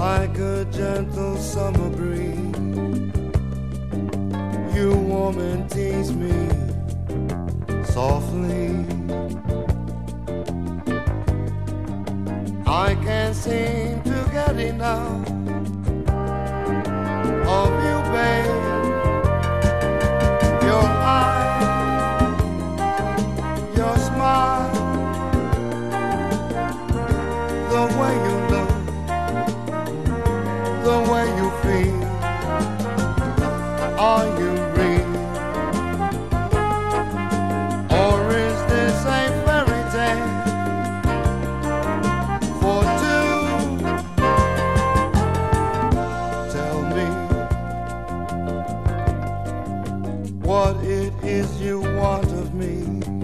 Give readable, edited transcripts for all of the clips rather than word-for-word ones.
like a gentle summer breeze. You warm and tease me softly. I can't seem to get enough of you, babe. Your eyes, your smile, the way you look, the way you feel. Are you real? Or is this a fairy tale for two? Tell me what it is you want of me,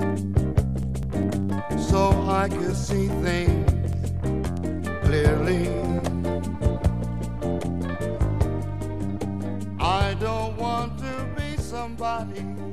so I can see things clearly. I don't want to be somebody